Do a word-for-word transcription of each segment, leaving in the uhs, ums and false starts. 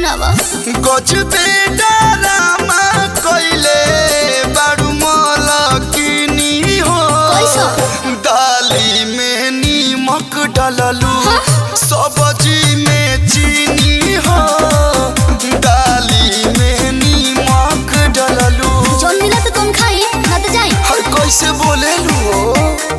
सुनावा गजबे डरामा कइले बारू मलकिनी हो दाली में नीमक डाललू हाँ? सब्जी में चीनी हो दाली में नीमक डाललू जोन मिला तो तुम खाई ना तो जाई हर कैसे बोलेलू हो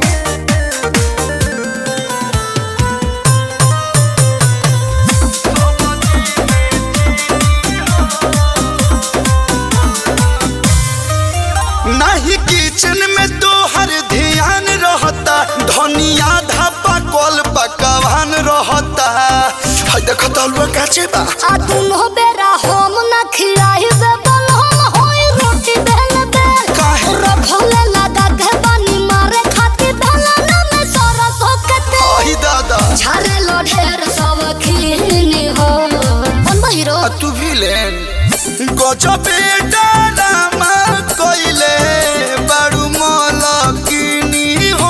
नहीं किचन में तो हर ध्यान रहता धनिया धापा कल पकवान रहता हाय देखो तलवा काचे बा आ तुम हो बेरा हम ना खिलाई बे बल हम होई रोटी बेल बेल काहे रखले लगा के पानी मारे खाती भला में सारा सोकते ओही दादा झारे लो ढेर सब खीनी हो कौन बहिरो तू विलेन गजबे डरामा कइले बारू मलकिनी हो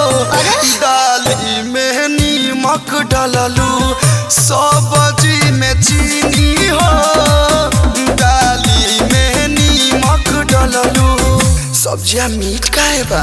दाली में नीमक डाललू सब्जी में चीनी हो दाली में नीमक डाललू सब्जिया मीठ काहे बा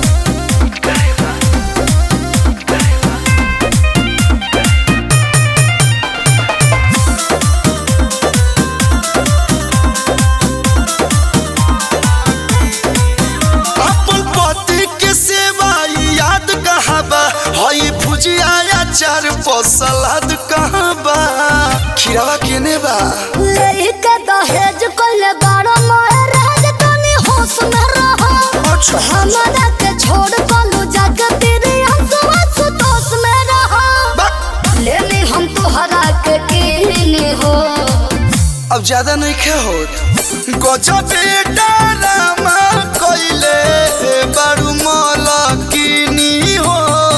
हई भुजिया चार सलाद कहाँ बा खीरावा केने बा लेके दहेज कोले बारो महाराज तनी होश में रहो अच्छा हमरा के छोड़ कोलू जग तेरे हंसवा सुतोष में रहो लेने हम तोहरा के कीने हो अब ज्यादा नहीं खे होत गजबे डरामा कइले बारू मलकिनी हो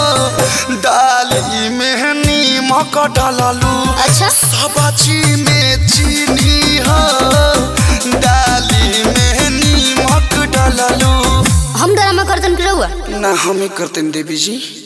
दाली में नीमक डाललू अच्छा सब्जी में चीनी हो दाली में नीमक डाललू हम ड्रामा करतन के रहुआ ना हम ही करते देवी जी।